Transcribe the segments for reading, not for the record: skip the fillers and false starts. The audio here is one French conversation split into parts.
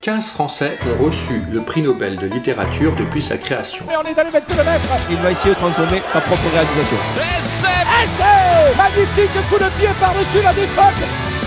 15 Français ont reçu le prix Nobel de littérature depuis sa création. Et on est allé mettre le mètre. Il va essayer de transformer sa propre réalisation. Essai magnifique coup de pied par-dessus la défense.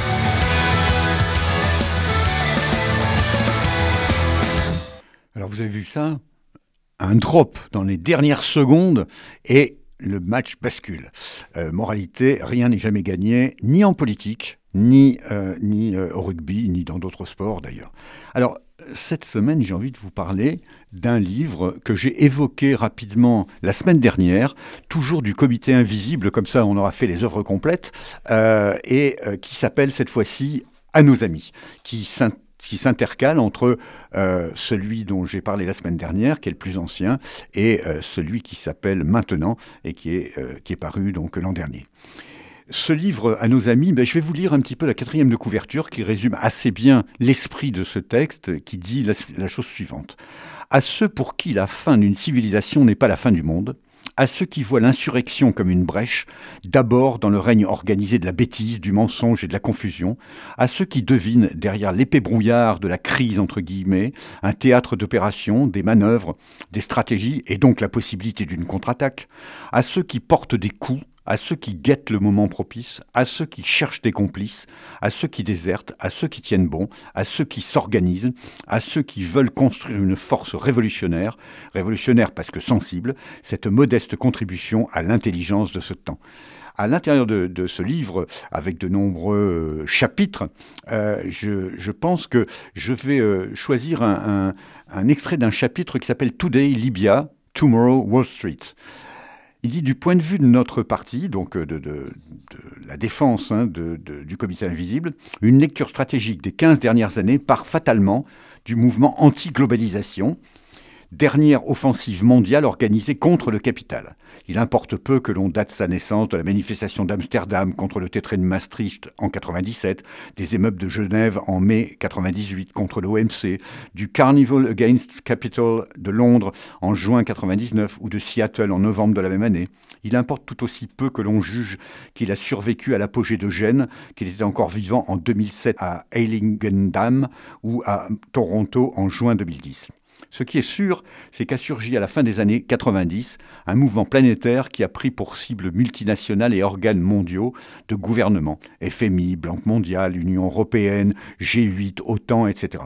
Alors vous avez vu ça ? Un drop dans les dernières secondes et le match bascule. Moralité, rien n'est jamais gagné, ni en politique, ni au rugby, ni dans d'autres sports d'ailleurs. Alors, cette semaine, j'ai envie de vous parler d'un livre que j'ai évoqué rapidement la semaine dernière, toujours du Comité Invisible, comme ça on aura fait les œuvres complètes, et qui s'appelle cette fois-ci « À nos amis », qui s'intercale entre celui dont j'ai parlé la semaine dernière, qui est le plus ancien, et celui qui s'appelle Maintenant, et qui est paru donc l'an dernier. Ce livre, à nos amis, je vais vous lire un petit peu la 4e de couverture qui résume assez bien l'esprit de ce texte, qui dit la chose suivante. À ceux pour qui la fin d'une civilisation n'est pas la fin du monde, à ceux qui voient l'insurrection comme une brèche, d'abord dans le règne organisé de la bêtise, du mensonge et de la confusion, à ceux qui devinent derrière l'épais brouillard de la crise entre guillemets, un théâtre d'opérations, des manœuvres, des stratégies et donc la possibilité d'une contre-attaque, à ceux qui portent des coups, à ceux qui guettent le moment propice, à ceux qui cherchent des complices, à ceux qui désertent, à ceux qui tiennent bon, à ceux qui s'organisent, à ceux qui veulent construire une force révolutionnaire parce que sensible, cette modeste contribution à l'intelligence de ce temps. À l'intérieur de ce livre, avec de nombreux chapitres, je pense que je vais choisir un extrait d'un chapitre qui s'appelle « Today Libya, Tomorrow Wall Street ». Il dit, du point de vue de notre parti, donc de la défense du Comité Invisible, une lecture stratégique des 15 dernières années part fatalement du mouvement anti-globalisation, dernière offensive mondiale organisée contre le capital. Il importe peu que l'on date sa naissance de la manifestation d'Amsterdam contre le traité de Maastricht en 97, des émeutes de Genève en mai 98 contre l'OMC, du Carnival Against Capital de Londres en juin 99 ou de Seattle en novembre de la même année. Il importe tout aussi peu que l'on juge qu'il a survécu à l'apogée de Gênes, qu'il était encore vivant en 2007 à Heiligendamm ou à Toronto en juin 2010. Ce qui est sûr, c'est qu'a surgi à la fin des années 90 un mouvement planétaire qui a pris pour cible multinationales et organes mondiaux de gouvernement, FMI, Banque mondiale, Union européenne, G8, OTAN, etc.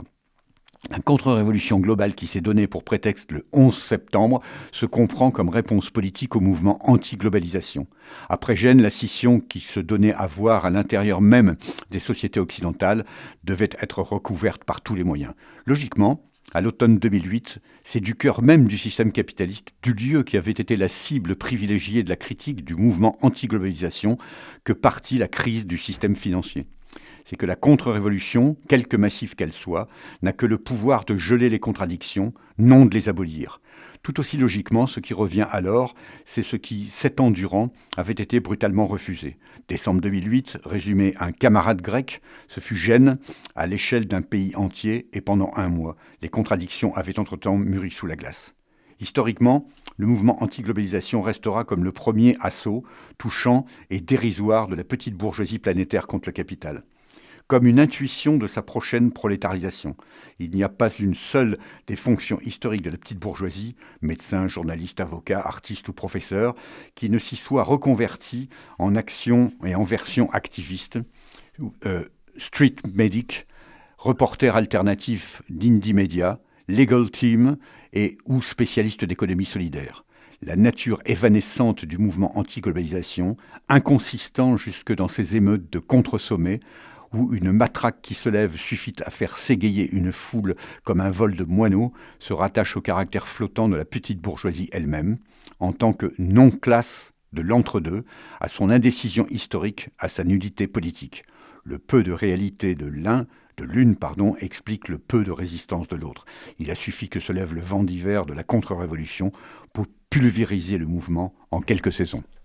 La contre-révolution globale qui s'est donnée pour prétexte le 11 septembre se comprend comme réponse politique au mouvement anti-globalisation. Après Gênes, la scission qui se donnait à voir à l'intérieur même des sociétés occidentales devait être recouverte par tous les moyens. Logiquement, à l'automne 2008, c'est du cœur même du système capitaliste, du lieu qui avait été la cible privilégiée de la critique du mouvement anti-globalisation, que partit la crise du système financier. C'est que la contre-révolution, quelque massive qu'elle soit, n'a que le pouvoir de geler les contradictions, non de les abolir. Tout aussi logiquement, ce qui revient alors, c'est ce qui, 7 ans durant, avait été brutalement refusé. Décembre 2008, résumé un camarade grec, ce fut Gênes à l'échelle d'un pays entier et pendant 1 mois. Les contradictions avaient entre-temps mûri sous la glace. Historiquement, le mouvement anti-globalisation restera comme le premier assaut touchant et dérisoire de la petite bourgeoisie planétaire contre le capital. Comme une intuition de sa prochaine prolétarisation. Il n'y a pas une seule des fonctions historiques de la petite bourgeoisie, médecin, journaliste, avocat, artiste ou professeur, qui ne s'y soit reconverti en action et en version activiste, street medic, reporter alternatif d'Indie Media, legal team et ou spécialiste d'économie solidaire. La nature évanescente du mouvement anti-globalisation, inconsistant jusque dans ses émeutes de contre-sommets, où une matraque qui se lève suffit à faire s'égayer une foule comme un vol de moineaux, se rattache au caractère flottant de la petite bourgeoisie elle-même, en tant que non-classe de l'entre-deux, à son indécision historique, à sa nullité politique. Le peu de réalité de l'une, explique le peu de résistance de l'autre. Il a suffi que se lève le vent d'hiver de la contre-révolution pour pulvériser le mouvement en quelques saisons.